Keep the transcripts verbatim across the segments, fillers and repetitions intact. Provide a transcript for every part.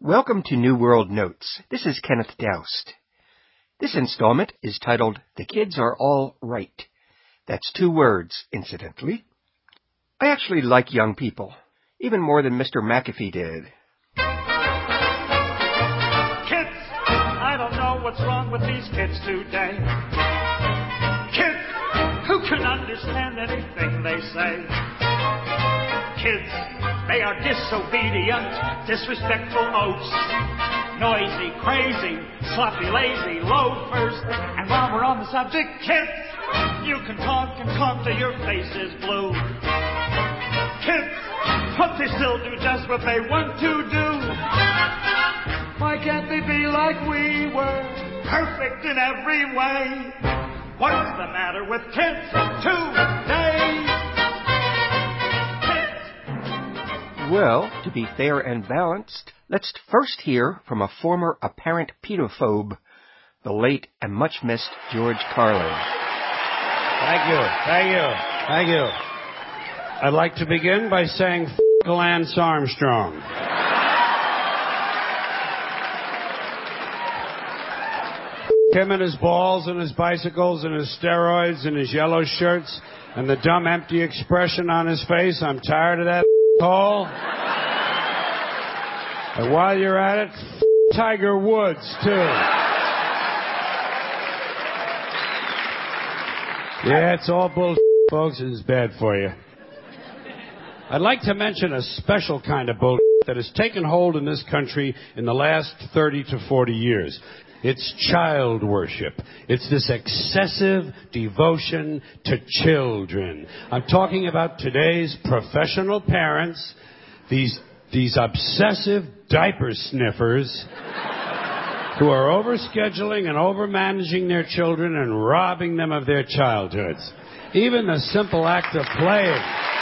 Welcome to New World Notes. This is Kenneth Doust. This installment is titled, The Kids Are All Right. That's two words, incidentally. I actually like young people, even more than Mister McAfee did. Kids, I don't know what's wrong with these kids today. Kids, who can understand anything they say? Kids, they are disobedient, disrespectful oafs, noisy, crazy, sloppy, lazy loafers. And while we're on the subject, kids, you can talk and talk till your face is blue. Kids, but they still do just what they want to do. Why can't they be like we were, perfect in every way? What's the matter with kids today? Well, to be fair and balanced, let's first hear from a former apparent pedophobe, the late and much-missed George Carlin. Thank you, thank you, thank you. I'd like to begin by saying f*** Lance Armstrong. Him and his balls and his bicycles and his steroids and his yellow shirts and the dumb empty expression on his face. I'm tired of that hole. And while you're at it, f*** Tiger Woods, too. Yeah, it's all bullshit, folks. It's bad for you. I'd like to mention a special kind of bullshit that has taken hold in this country in the last thirty to forty years. It's child worship. It's this excessive devotion to children. I'm talking about today's professional parents, these, these obsessive diaper sniffers who are overscheduling and overmanaging their children and robbing them of their childhoods. Even the simple act of playing.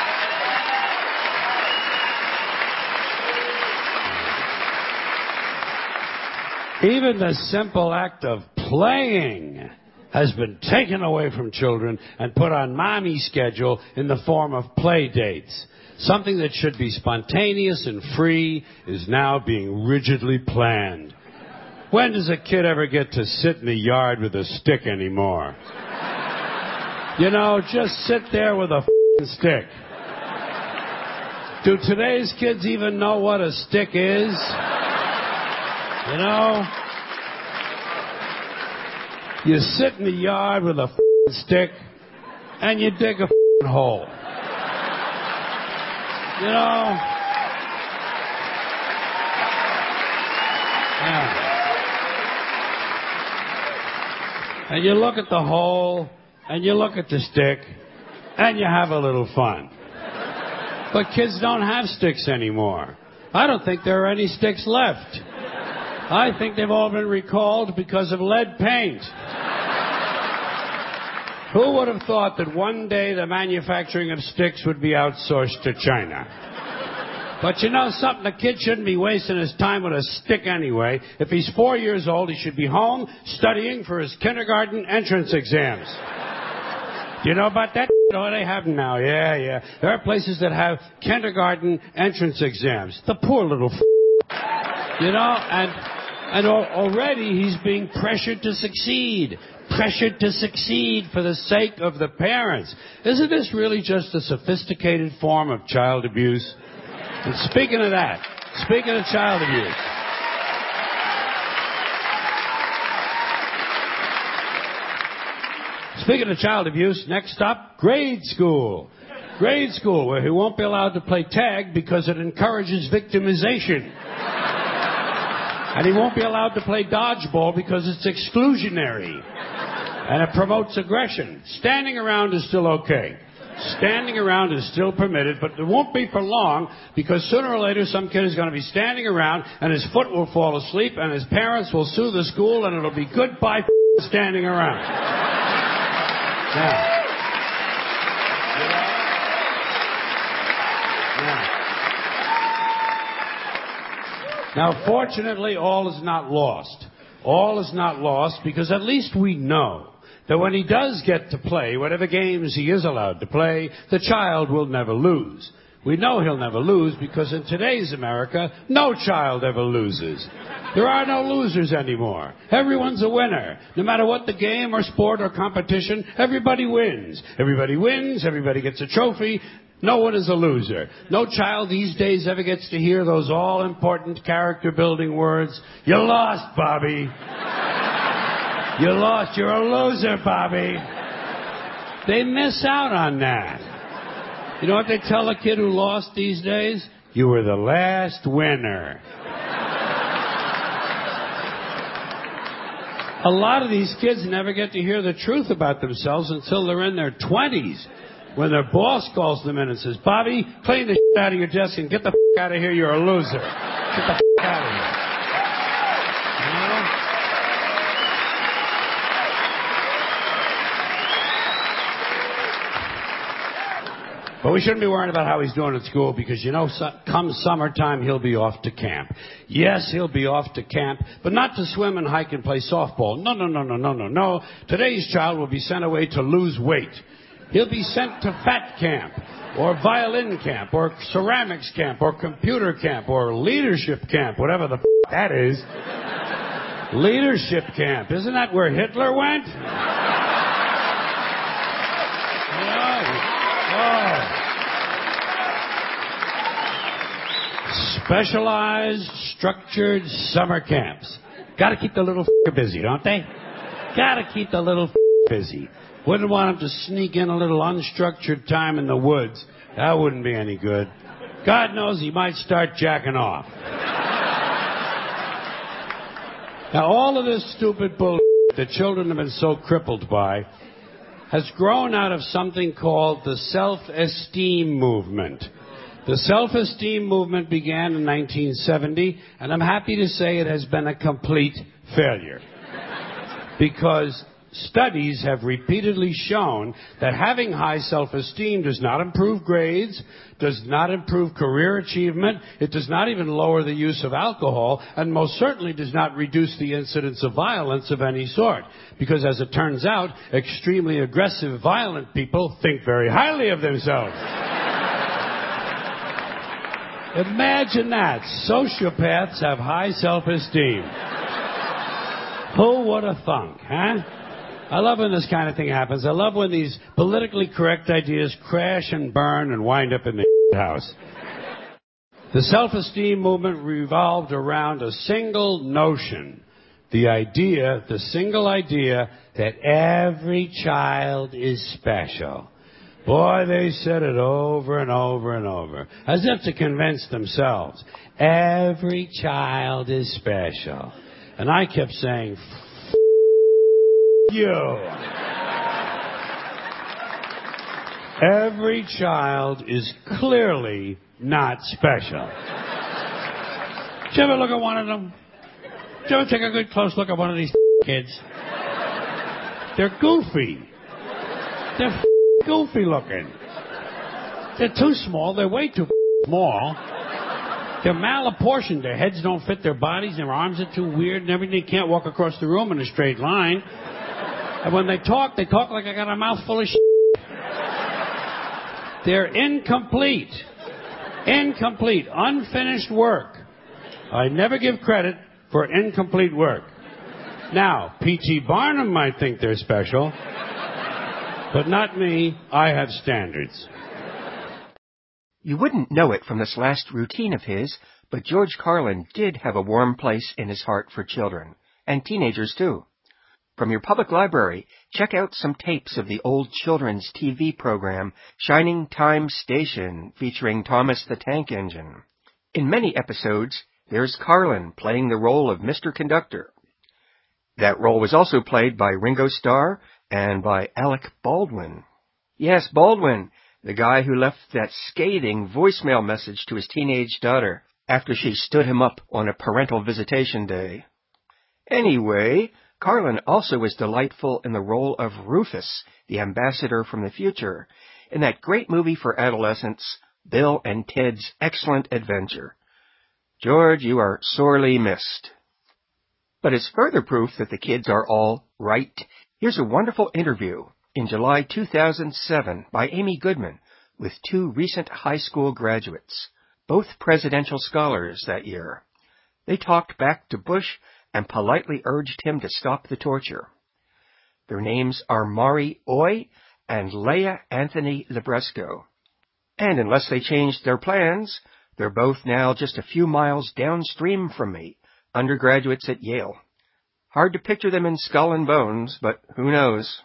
Even the simple act of playing has been taken away from children and put on mommy's schedule in the form of play dates. Something that should be spontaneous and free is now being rigidly planned. When does a kid ever get to sit in the yard with a stick anymore? You know, just sit there with a f***ing stick. Do today's kids even know what a stick is? You know, you sit in the yard with a f***ing stick and you dig a f***ing hole. You know? Yeah. And you look at the hole and you look at the stick and you have a little fun. But kids don't have sticks anymore. I don't think there are any sticks left. I think they've all been recalled because of lead paint. Who would have thought that one day the manufacturing of sticks would be outsourced to China? But you know something? A kid shouldn't be wasting his time with a stick anyway. If he's four years old, he should be home studying for his kindergarten entrance exams. Do you know about that? Oh, they have them now. Yeah, yeah. There are places that have kindergarten entrance exams. The poor little f***. You know, and and already he's being pressured to succeed. Pressured to succeed for the sake of the parents. Isn't this really just a sophisticated form of child abuse? And speaking of that, speaking of child abuse, speaking of child abuse, next stop, grade school. Grade school, where he won't be allowed to play tag because it encourages victimization. And he won't be allowed to play dodgeball because it's exclusionary. And it promotes aggression. Standing around is still okay. Standing around is still permitted, but it won't be for long because sooner or later some kid is going to be standing around and his foot will fall asleep and his parents will sue the school and it'll be goodbye standing around. Now, Now, fortunately, all is not lost. All is not lost because at least we know that when he does get to play, whatever games he is allowed to play, the child will never lose. We know he'll never lose because in today's America, no child ever loses. There are no losers anymore. Everyone's a winner. No matter what the game or sport or competition, everybody wins. Everybody wins, everybody gets a trophy. No one is a loser. No child these days ever gets to hear those all-important character-building words, "You lost, Bobby. You lost. You're a loser, Bobby." They miss out on that. You know what they tell a kid who lost these days? You were the last winner. A lot of these kids never get to hear the truth about themselves until they're in their twenties, when their boss calls them in and says, "Bobby, clean the shit out of your desk and get the f*** out of here. You're a loser. Get the f*** out of here." You know? But we shouldn't be worrying about how he's doing at school because, you know, su- come summertime, he'll be off to camp. Yes, he'll be off to camp, but not to swim and hike and play softball. No, no, no, no, no, no, no. Today's child will be sent away to lose weight. He'll be sent to fat camp, or violin camp, or ceramics camp, or computer camp, or leadership camp, whatever the f*** that is. Leadership camp. Isn't that where Hitler went? Oh. Specialized, structured summer camps. Gotta keep the little f***er busy, don't they? Gotta keep the little f***er busy. Wouldn't want him to sneak in a little unstructured time in the woods. That wouldn't be any good. God knows he might start jacking off. Now, all of this stupid bull that children have been so crippled by has grown out of something called the self-esteem movement. The self-esteem movement began in nineteen seventy, and I'm happy to say it has been a complete failure. Because studies have repeatedly shown that having high self-esteem does not improve grades, does not improve career achievement, it does not even lower the use of alcohol, and most certainly does not reduce the incidence of violence of any sort. Because as it turns out, extremely aggressive, violent people think very highly of themselves. Imagine that. Sociopaths have high self-esteem. Who would have thunk, huh? I love when this kind of thing happens. I love when these politically correct ideas crash and burn and wind up in the house. The self-esteem movement revolved around a single notion. The idea, the single idea that every child is special. Boy, they said it over and over and over, as if to convince themselves. Every child is special. And I kept saying, F- you. Every child is clearly not special. Did you ever look at one of them? Did you ever take a good close look at one of these kids? They're goofy. They're goofy looking. They're too small. They're way too small. They're malapportioned. Their heads don't fit their bodies. Their arms are too weird and everything. They can't walk across the room in a straight line. And when they talk, they talk like I got a mouthful of shit. They're incomplete. Incomplete. Unfinished work. I never give credit for incomplete work. Now, P T Barnum might think they're special, but not me. I have standards. You wouldn't know it from this last routine of his, but George Carlin did have a warm place in his heart for children, and teenagers too. From your public library, check out some tapes of the old children's T V program, Shining Time Station, featuring Thomas the Tank Engine. In many episodes, there's Carlin playing the role of Mister Conductor. That role was also played by Ringo Starr and by Alec Baldwin. Yes, Baldwin, the guy who left that scathing voicemail message to his teenage daughter after she stood him up on a parental visitation day. Anyway, Carlin also was delightful in the role of Rufus, the ambassador from the future, in that great movie for adolescents, Bill and Ted's Excellent Adventure. George, you are sorely missed. But as further proof that the kids are all right, here's a wonderful interview in July two thousand seven by Amy Goodman, with two recent high school graduates, both presidential scholars that year. They talked back to Bush and politely urged him to stop the torture. Their names are Mari Oy and Leah Anthony Libresco. And unless they changed their plans, they're both now just a few miles downstream from me, undergraduates at Yale. Hard to picture them in skull and bones, but who knows?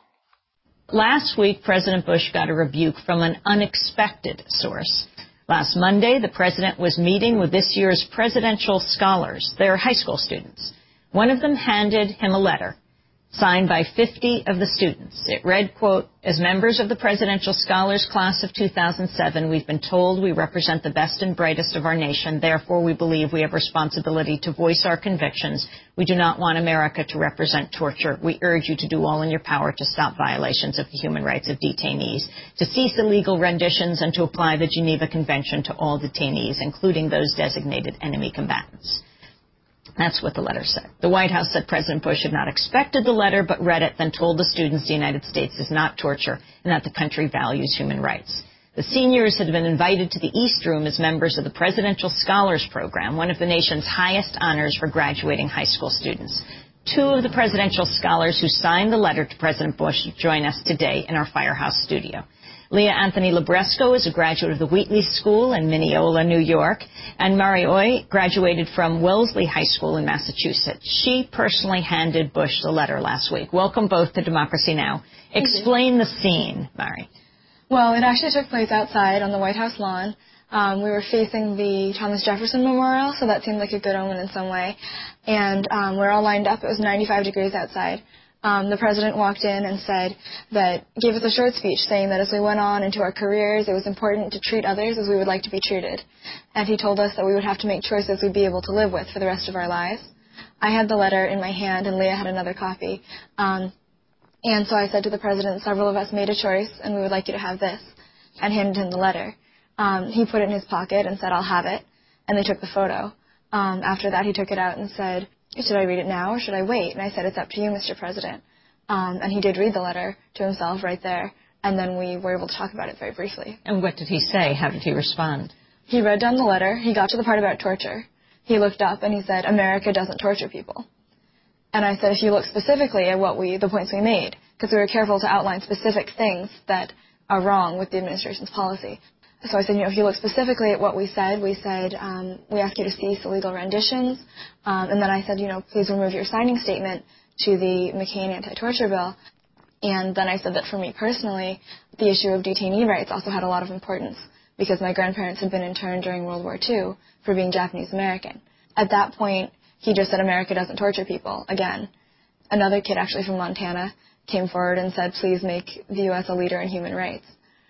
Last week, President Bush got a rebuke from an unexpected source. Last Monday, the president was meeting with this year's presidential scholars. They're high school students. One of them handed him a letter signed by fifty of the students. It read, quote, "As members of the Presidential Scholars Class of two thousand seven, we've been told we represent the best and brightest of our nation. Therefore, we believe we have responsibility to voice our convictions. We do not want America to represent torture. We urge you to do all in your power to stop violations of the human rights of detainees, to cease illegal renditions, and to apply the Geneva Convention to all detainees, including those designated enemy combatants." That's what the letter said. The White House said President Bush had not expected the letter, but read it, then told the students the United States is not torture and that the country values human rights. The seniors had been invited to the East Room as members of the Presidential Scholars Program, one of the nation's highest honors for graduating high school students. Two of the presidential scholars who signed the letter to President Bush join us today in our Firehouse studio. Leah Anthony Libresco is a graduate of the Wheatley School in Mineola, New York, and Mari Oy graduated from Wellesley High School in Massachusetts. She personally handed Bush the letter last week. Welcome both to Democracy Now! Explain the scene, Mari. Well, it actually took place outside on the White House lawn. Um, we were facing the Thomas Jefferson Memorial, so that seemed like a good omen in some way. And um, we're all lined up. It was ninety-five degrees outside. Um, the president walked in and said that, gave us a short speech saying that as we went on into our careers, it was important to treat others as we would like to be treated. And he told us that we would have to make choices we'd be able to live with for the rest of our lives. I had the letter in my hand, and Leah had another copy. Um, and so I said to the president, several of us made a choice, and we would like you to have this, and handed him the letter. Um, he put it in his pocket and said, I'll have it, and they took the photo. Um, after that, he took it out and said, should I read it now or should I wait? And I said, it's up to you, Mister President. Um, and he did read the letter to himself right there, and then we were able to talk about it very briefly. And what did he say? How did he respond? He read down the letter. He got to the part about torture. He looked up and he said, America doesn't torture people. And I said, if you look specifically at what we, the points we made, because we were careful to outline specific things that are wrong with the administration's policy. So I said, you know, if you look specifically at what we said, we said, um, we ask you to cease illegal renditions. Um, and then I said, you know, please remove your signing statement to the McCain anti-torture bill. And then I said that for me personally, the issue of detainee rights also had a lot of importance because my grandparents had been interned during World War Two for being Japanese American. At that point, he just said America doesn't torture people again. Another kid actually from Montana came forward and said, please make the U S a leader in human rights.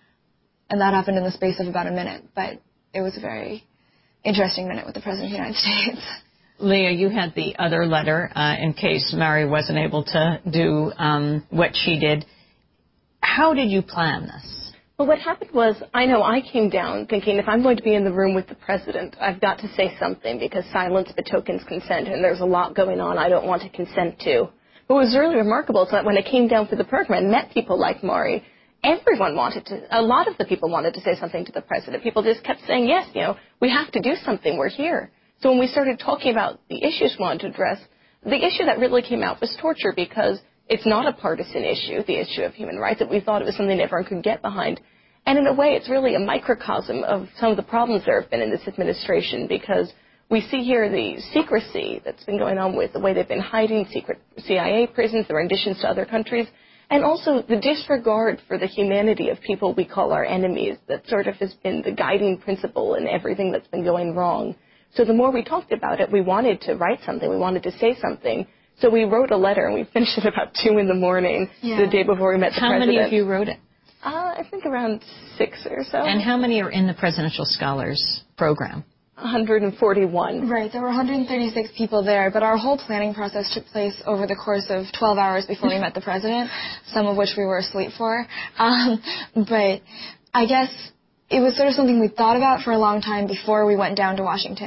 And that happened in the space of about a minute, but it was a very interesting minute with the President of the United States. Leah, you had the other letter uh, in case Mari wasn't able to do um, what she did. How did you plan this? Well, what happened was, I know I came down thinking if I'm going to be in the room with the president, I've got to say something because silence betokens consent, and there's a lot going on I don't want to consent to. What was really remarkable is that when I came down for the program and met people like Mari, everyone wanted to, a lot of the people wanted to say something to the president. People just kept saying, yes, you know, we have to do something, we're here. So when we started talking about the issues we wanted to address, the issue that really came out was torture because it's not a partisan issue, the issue of human rights, that we thought it was something everyone could get behind. And in a way, it's really a microcosm of some of the problems there have been in this administration because we see here the secrecy that's been going on with the way they've been hiding secret C I A prisons, the renditions to other countries, and also the disregard for the humanity of people we call our enemies that sort of has been the guiding principle in everything that's been going wrong. So the more we talked about it, we wanted to write something, we wanted to say something. So we wrote a letter, and we finished it about two in the morning, yeah. the day before we met the how president. How many of you wrote it? Uh, I think around six or so. And how many are in the Presidential Scholars Program? one hundred forty-one. Right, there were one hundred thirty-six people there, but our whole planning process took place over the course of twelve hours before we met the president, some of which we were asleep for. Um, but I guess it was sort of something we thought about for a long time before we went down to Washington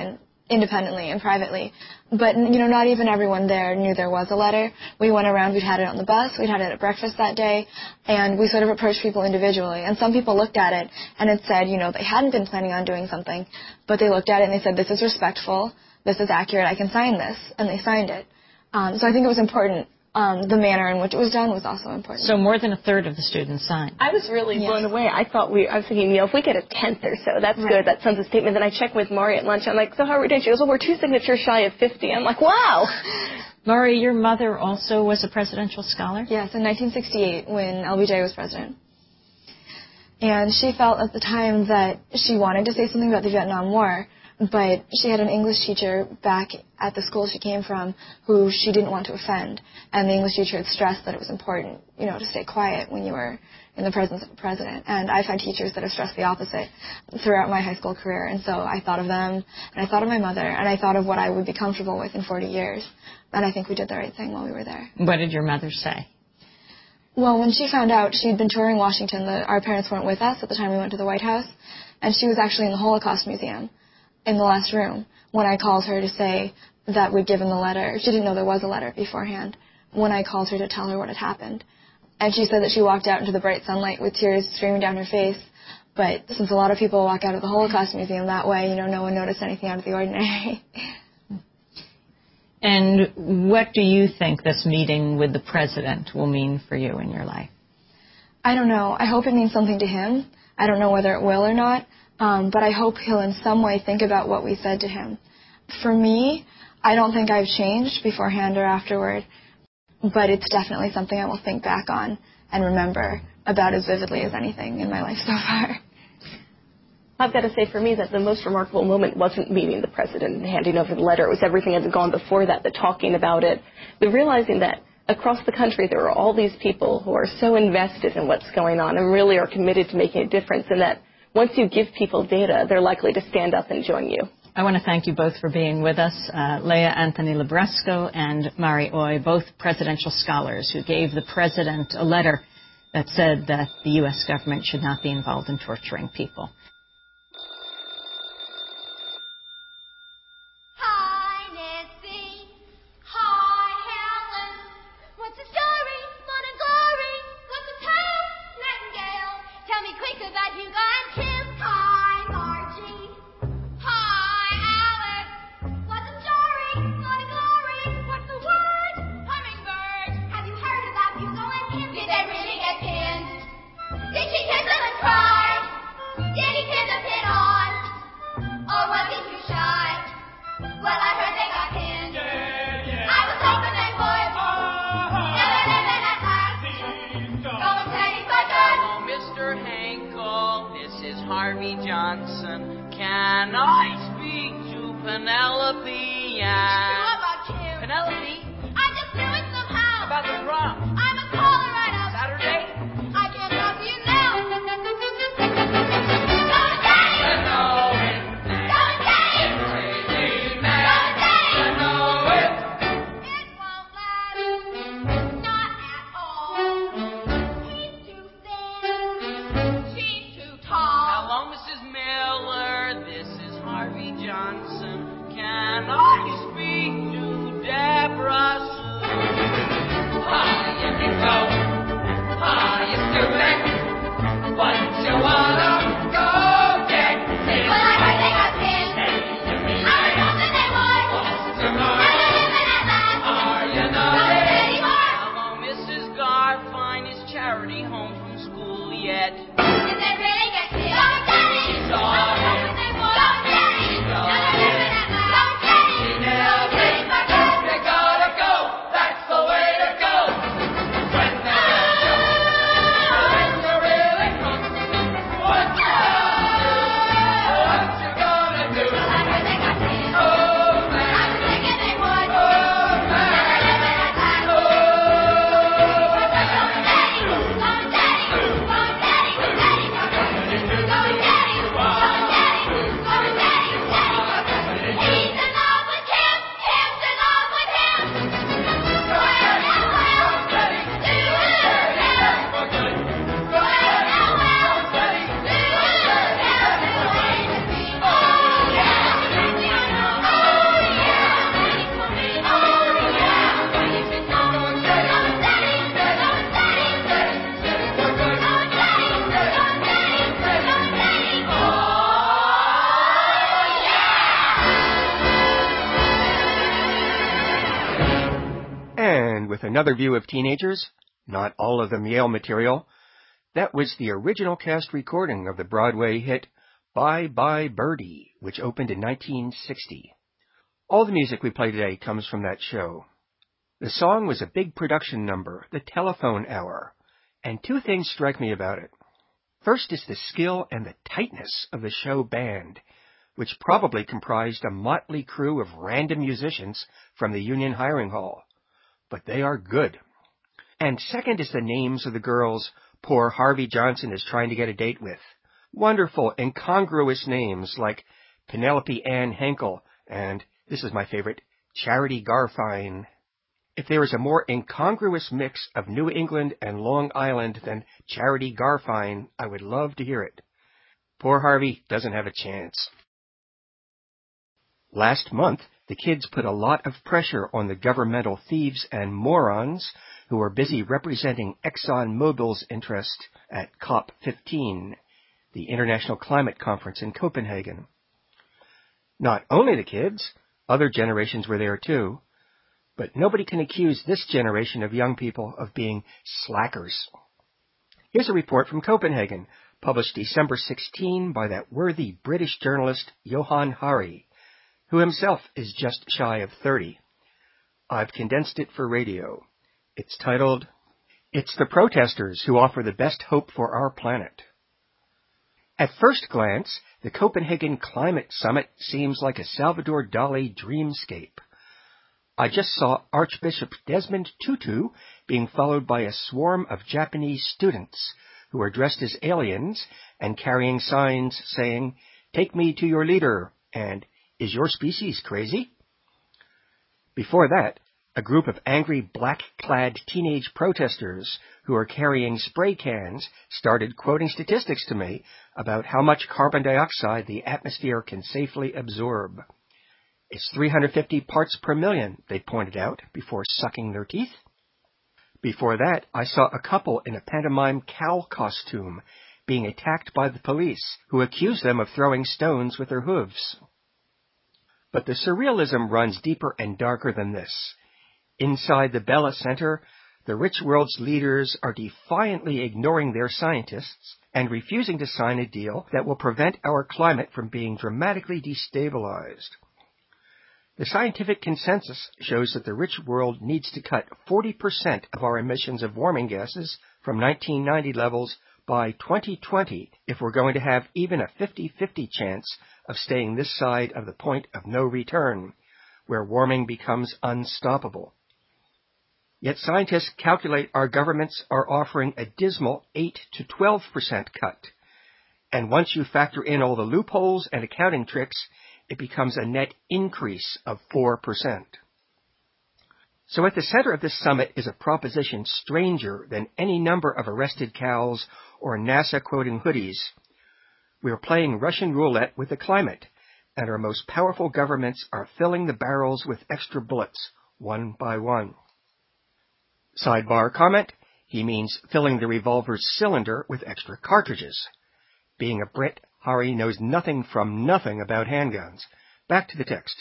independently and privately. But, you know, not even everyone there knew there was a letter. We went around, we'd had it on the bus, we'd had it at breakfast that day, and we sort of approached people individually. And some people looked at it, and it said, you know, they hadn't been planning on doing something, but they looked at it and they said, this is respectful, this is accurate, I can sign this, and they signed it. Um, so I think it was important. Um, the manner in which it was done was also important. So more than a third of the students signed. I was really yes. blown away. I thought we, I was thinking, you know, if we get a tenth or so, that's right. good. That sends a statement. Then I checked with Mari at lunch. I'm like, so how are we doing? She goes, well, we're two signatures shy of fifty. I'm like, wow. Mari, your mother also was a presidential scholar? Yes, in nineteen sixty-eight when L B J was president. And she felt at the time that she wanted to say something about the Vietnam War, but she had an English teacher back at the school she came from who she didn't want to offend. And the English teacher had stressed that it was important, you know, to stay quiet when you were in the presence of the president. And I've had teachers that have stressed the opposite throughout my high school career. And so I thought of them, and I thought of my mother, and I thought of what I would be comfortable with in forty years. And I think we did the right thing while we were there. What did your mother say? Well, when she found out, she'd been touring Washington. The, our parents weren't with us at the time we went to the White House. And she was actually in the Holocaust Museum in the last room when I called her to say that we'd given the letter. She didn't know there was a letter beforehand when I called her to tell her what had happened. And she said that she walked out into the bright sunlight with tears streaming down her face. But since a lot of people walk out of the Holocaust Museum that way, you know, no one noticed anything out of the ordinary. And what do you think this meeting with the president will mean for you in your life? I don't know. I hope it means something to him. I don't know whether it will or not. Um, but I hope he'll in some way think about what we said to him. For me, I don't think I've changed beforehand or afterward, but it's definitely something I will think back on and remember about as vividly as anything in my life so far. I've got to say for me that the most remarkable moment wasn't meeting the president and handing over the letter. It was everything that had gone before that, the talking about it, the realizing that across the country there are all these people who are so invested in what's going on and really are committed to making a difference, and that once you give people data, they're likely to stand up and join you. I want to thank you both for being with us. Uh, Leah Anthony Libresco and Mari Oy, both presidential scholars who gave the president a letter that said that the U S government should not be involved in torturing people. Harvey Johnson, can I speak to Penelope? Yeah. About Kim. Penelope? I just knew it somehow. About the prom. I'm a caller right up. Saturday? I can't talk to you now. Go and say it. Know it. Go and say it. Go and say it. Know it. It won't matter. Not at all. He's too thin. She's too tall. Hello, Missus Miller. This is Harvey Johnson. Can I speak with another view of teenagers, not all of them Yale material. That was the original cast recording of the Broadway hit Bye Bye Birdie, which opened in nineteen sixty. All the music we play today comes from that show. The song was a big production number, the telephone hour, and two things strike me about it. First is the skill and the tightness of the show band, which probably comprised a motley crew of random musicians from the Union Hiring Hall. But they are good. And second is the names of the girls poor Harvey Johnson is trying to get a date with. Wonderful, incongruous names like Penelope Ann Henkel and, this is my favorite, Charity Garfine. If there is a more incongruous mix of New England and Long Island than Charity Garfine, I would love to hear it. Poor Harvey doesn't have a chance. Last month, the kids put a lot of pressure on the governmental thieves and morons who are busy representing ExxonMobil's interest at COP fifteen, the International Climate Conference in Copenhagen. Not only the kids, other generations were there too, but nobody can accuse this generation of young people of being slackers. Here's a report from Copenhagen, published December sixteenth by that worthy British journalist Johan Hari, who himself is just shy of thirty. I've condensed it for radio. It's titled, "It's the Protesters Who Offer the Best Hope for Our Planet." At first glance, the Copenhagen Climate Summit seems like a Salvador Dali dreamscape. I just saw Archbishop Desmond Tutu being followed by a swarm of Japanese students who are dressed as aliens and carrying signs saying, "Take me to your leader," and "Is your species crazy?" Before that, a group of angry black-clad teenage protesters who are carrying spray cans started quoting statistics to me about how much carbon dioxide the atmosphere can safely absorb. It's three hundred fifty parts per million, they pointed out before sucking their teeth. Before that, I saw a couple in a pantomime cow costume being attacked by the police, who accused them of throwing stones with their hooves. But the surrealism runs deeper and darker than this. Inside the Bella Center, the rich world's leaders are defiantly ignoring their scientists and refusing to sign a deal that will prevent our climate from being dramatically destabilized. The scientific consensus shows that the rich world needs to cut forty percent of our emissions of warming gases from nineteen ninety levels by twenty twenty if we're going to have even a fifty-fifty chance of staying this side of the point of no return, where warming becomes unstoppable. Yet scientists calculate our governments are offering a dismal eight to twelve percent cut. And once you factor in all the loopholes and accounting tricks, it becomes a net increase of four percent. So at the center of this summit is a proposition stranger than any number of arrested cows or NASA quoting hoodies. We are playing Russian roulette with the climate, and our most powerful governments are filling the barrels with extra bullets, one by one. Sidebar comment, he means filling the revolver's cylinder with extra cartridges. Being a Brit, Hari knows nothing from nothing about handguns. Back to the text.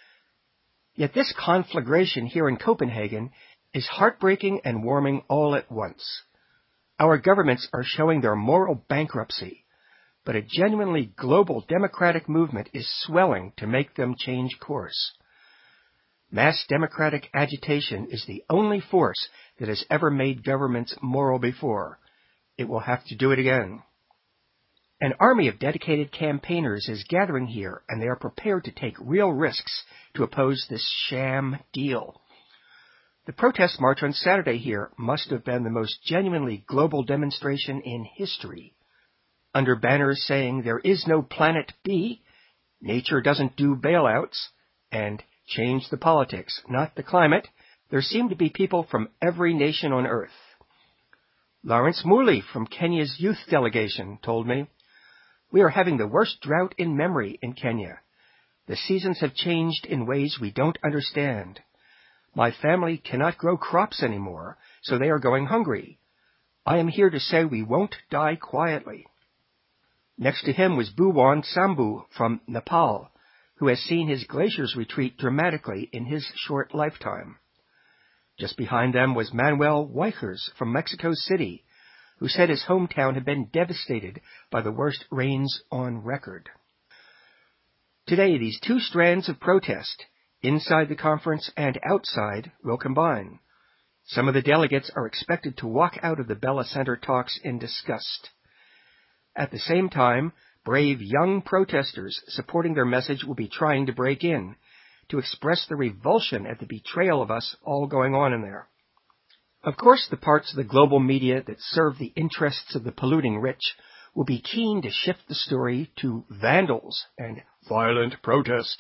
Yet this conflagration here in Copenhagen is heartbreaking and warming all at once. Our governments are showing their moral bankruptcy, but a genuinely global democratic movement is swelling to make them change course. Mass democratic agitation is the only force that has ever made governments moral before. It will have to do it again. An army of dedicated campaigners is gathering here, and they are prepared to take real risks to oppose this sham deal. The protest march on Saturday here must have been the most genuinely global demonstration in history. Under banners saying there is no planet B, nature doesn't do bailouts, and change the politics, not the climate, there seem to be people from every nation on earth. Lawrence Mooley from Kenya's youth delegation told me, "We are having the worst drought in memory in Kenya. The seasons have changed in ways we don't understand. My family cannot grow crops anymore, so they are going hungry. I am here to say we won't die quietly." Next to him was Bhuwan Sambhu from Nepal, who has seen his glaciers retreat dramatically in his short lifetime. Just behind them was Manuel Weichers from Mexico City, who said his hometown had been devastated by the worst rains on record. Today, these two strands of protest, inside the conference and outside, will combine. Some of the delegates are expected to walk out of the Bella Center talks in disgust. At the same time, brave young protesters supporting their message will be trying to break in, to express the revulsion at the betrayal of us all going on in there. Of course, the parts of the global media that serve the interests of the polluting rich will be keen to shift the story to vandals and violent protest.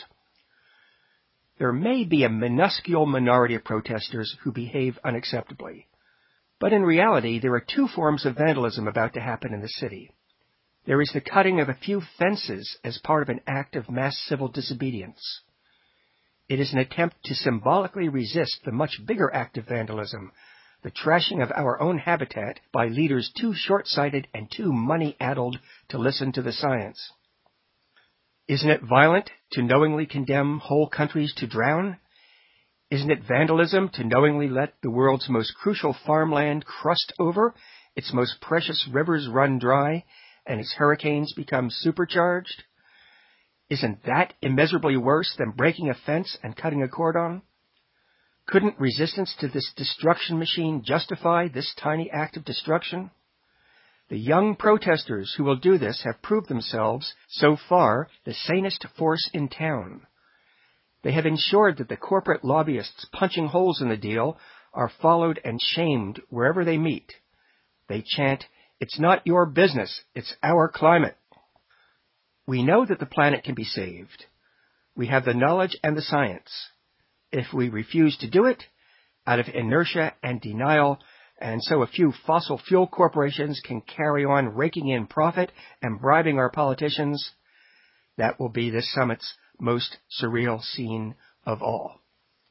There may be a minuscule minority of protesters who behave unacceptably, but in reality there are two forms of vandalism about to happen in the city. There is the cutting of a few fences as part of an act of mass civil disobedience. It is an attempt to symbolically resist the much bigger act of vandalism, the trashing of our own habitat by leaders too short-sighted and too money-addled to listen to the science. Isn't it violent to knowingly condemn whole countries to drown? Isn't it vandalism to knowingly let the world's most crucial farmland crust over, its most precious rivers run dry, and its hurricanes become supercharged? Isn't that immeasurably worse than breaking a fence and cutting a cordon? Couldn't resistance to this destruction machine justify this tiny act of destruction? The young protesters who will do this have proved themselves, so far, the sanest force in town. They have ensured that the corporate lobbyists punching holes in the deal are followed and shamed wherever they meet. They chant, "It's not your business, it's our climate." We know that the planet can be saved. We have the knowledge and the science. If we refuse to do it, out of inertia and denial, and so a few fossil fuel corporations can carry on raking in profit and bribing our politicians, that will be this summit's most surreal scene of all.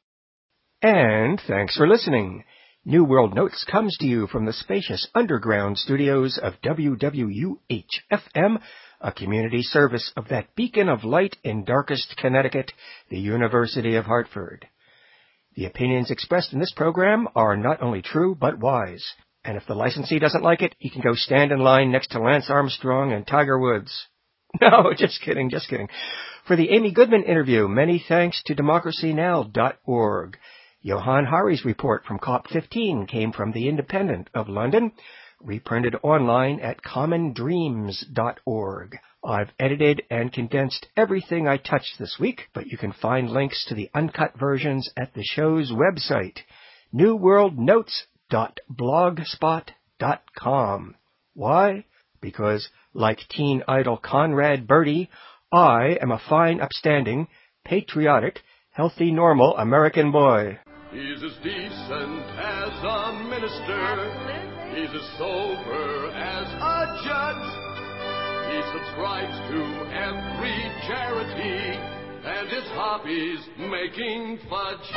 And thanks for listening. New World Notes comes to you from the spacious underground studios of W W U H F M, a community service of that beacon of light in darkest Connecticut, the University of Hartford. The opinions expressed in this program are not only true, but wise. And if the licensee doesn't like it, he can go stand in line next to Lance Armstrong and Tiger Woods. No, just kidding, just kidding. For the Amy Goodman interview, many thanks to democracy now dot org. Johan Hari's report from COP fifteen came from The Independent of London, reprinted online at common dreams dot org. I've edited and condensed everything I touched this week, but you can find links to the uncut versions at the show's website, new world notes dot blogspot dot com. Why? Because, like teen idol Conrad Birdie, I am a fine, upstanding, patriotic, healthy, normal American boy. He's as decent as a minister. Absolutely. He's as sober as a judge. He subscribes to every charity, and his hobby's making fudge.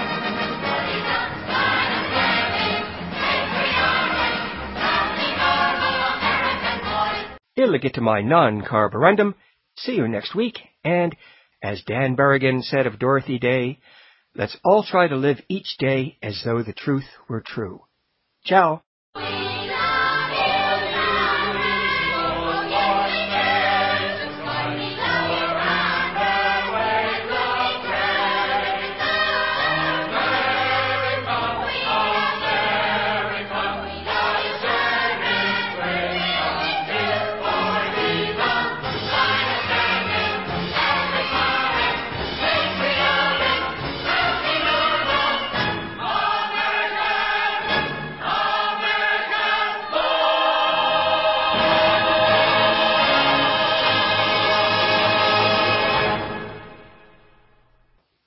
Illegitimai non carborundum. See you next week, and, as Dan Berrigan said of Dorothy Day, let's all try to live each day as though the truth were true. Ciao.